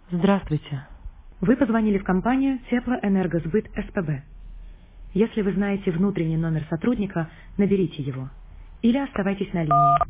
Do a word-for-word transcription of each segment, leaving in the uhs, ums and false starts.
Здравствуйте. Вы позвонили в компанию Теплоэнергосбыт СПБ. Если вы знаете внутренний номер сотрудника, наберите его. Или оставайтесь на линии.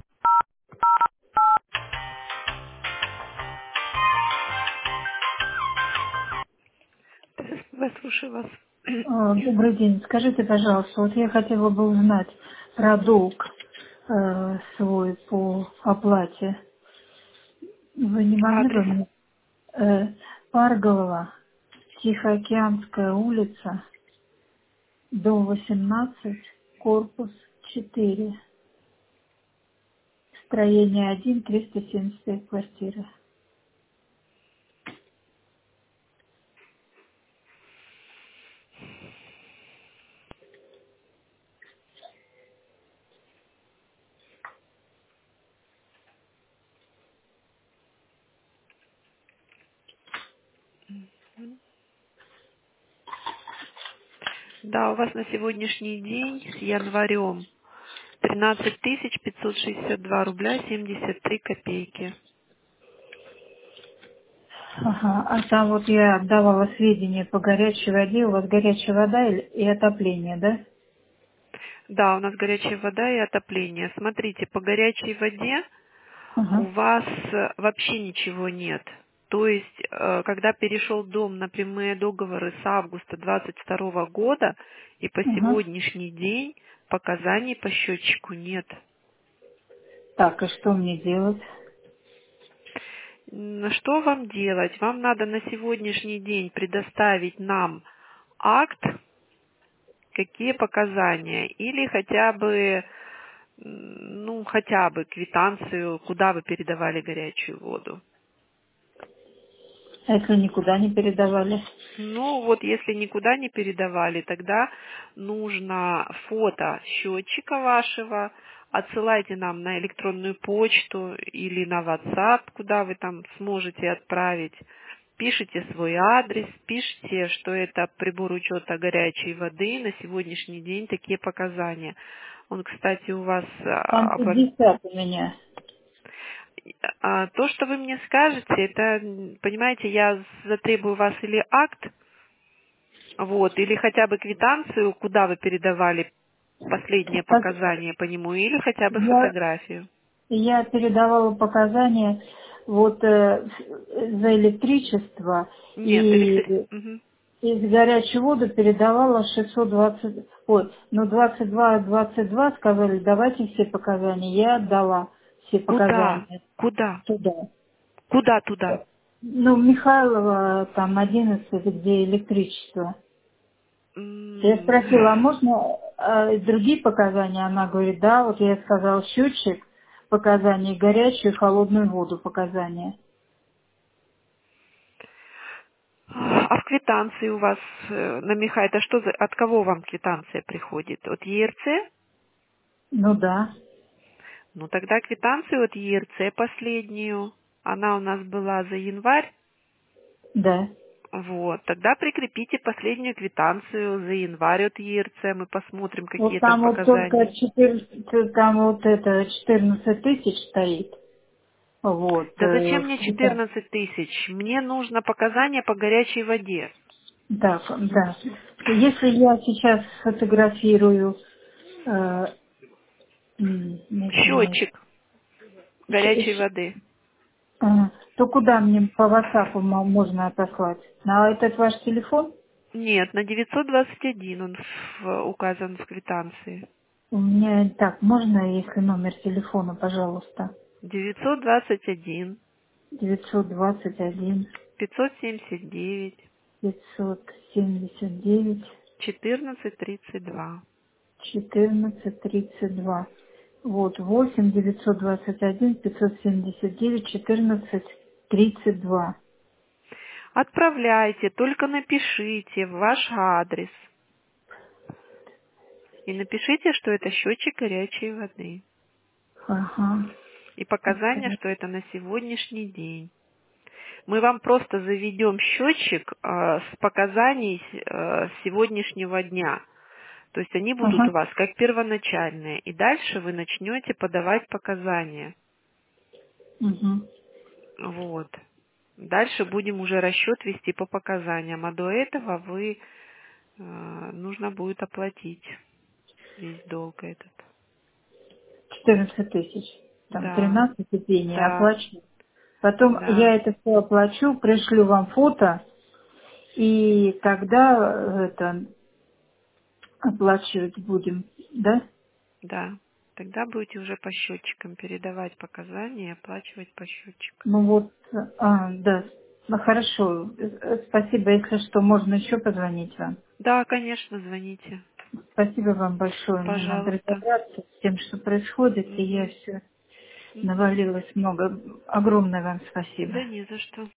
Я слушаю вас. А, Добрый день. Скажите, пожалуйста, вот я хотела бы узнать про долг э, свой по оплате. Вы не могли бы Адрес. мне? Э, Парголова, Тихоокеанская улица, дом восемнадцать, корпус четыре, строение один, триста семьдесят пять квартиры. Да, у вас на сегодняшний день с январем тринадцать тысяч пятьсот шестьдесят два рубля семьдесят три копейки. Ага, а там вот я отдавала сведения по горячей воде. У вас горячая вода и и отопление, да? Да, у нас горячая вода и отопление. Смотрите, по горячей воде у Ага, вас э, вообще ничего нет. То есть, э, когда перешел дом на прямые договоры с августа двадцать второго года, и по ага. сегодняшний день показаний по счетчику нет. Так, и что мне делать? М, Что вам делать? Вам надо на сегодняшний день предоставить нам акт, какие показания, или хотя бы, м, ну, хотя бы квитанцию, куда вы передавали горячую воду. А если никуда не передавали? Ну, вот если никуда не передавали, тогда нужно фото счетчика вашего, отсылайте нам на электронную почту или на WhatsApp, куда вы там сможете отправить. Пишите свой адрес, пишите, что это прибор учета горячей воды, на сегодняшний день такие показания. Он, кстати, у вас Там а, обо- пятьдесят у меня. а, то, что вы мне скажете, это, м, понимаете, я затребую у вас или акт, вот, или хотя бы квитанцию, куда вы передавали последние Как показания по нему, или хотя бы я, фотографию. я передавала показания вот э, за электричество Нет, электри... и Мгм. из горячей воды передавала шестьсот двадцать, ой, ну двадцать два, двадцать два сказали, давайте все показания. Я отдала все Куда? показания Куда? туда. Куда туда? Ну, Михайлова там одиннадцать, где электричество. Я М, спросила, а можно э, другие показания? Она говорит, да, вот я сказал счетчик показаний, горячую и холодную воду показания. А в квитанции у вас э, на Миха, это что за, от кого вам квитанция приходит? От Е Р Ц? Ну да, Ну тогда квитанцию от Е Р Ц последнюю. Она у нас была за январь. да. Вот, тогда прикрепите последнюю квитанцию за январь от Е Р Ц, мы посмотрим, Вот какие там там вот только показания. четырнадцать, там вот это четырнадцать тысяч стоит. Вот. Да э, зачем мне да, четырнадцать тысяч? Мне нужно показания по горячей воде. да, да. Если я сейчас фотографирую, э, м, извиняюсь, Счетчик щ- горячей щ- воды. а, то куда мне по WhatsApp мо- можно отослать? На этот ваш телефон? Нет, на девятьсот двадцать один он в- указан в квитанции. У меня так, можно, если номер телефона, пожалуйста? девятьсот двадцать один девятьсот двадцать один пятьсот семьдесят девять пятьсот семьдесят девять четырнадцать тридцать два. четырнадцать тридцать два. Вот, восемь девятьсот двадцать один пятьсот семьдесят девять четырнадцать тридцать два. Отправляйте, только напишите ваш адрес. И напишите, что это счетчик горячей воды. Ага. И показания, что это на сегодняшний день. Мы вам просто заведем счетчик э, с показаний э, сегодняшнего дня. То есть они будут Ага. у вас как первоначальные. И дальше вы начнете подавать показания. Угу. Вот. Дальше будем уже расчет вести по показаниям, а до этого вы э, нужно будет оплатить весь долг этот. четырнадцать тысяч. Там Да, тринадцать дней да, оплачу. Потом да, я это все оплачу, пришлю вам фото, и тогда э, это оплачивать будем, да? да. Тогда будете уже по счетчикам передавать показания и оплачивать по счетчикам. Ну вот, а, да, ну хорошо. Э, Спасибо, если что, можно еще позвонить вам. Да, конечно, звоните. Спасибо вам большое. Мне надо Пожалуйста. разобраться с тем, что происходит, и я Мгм. все Мгм. навалилось много. Огромное вам спасибо. Да не за что.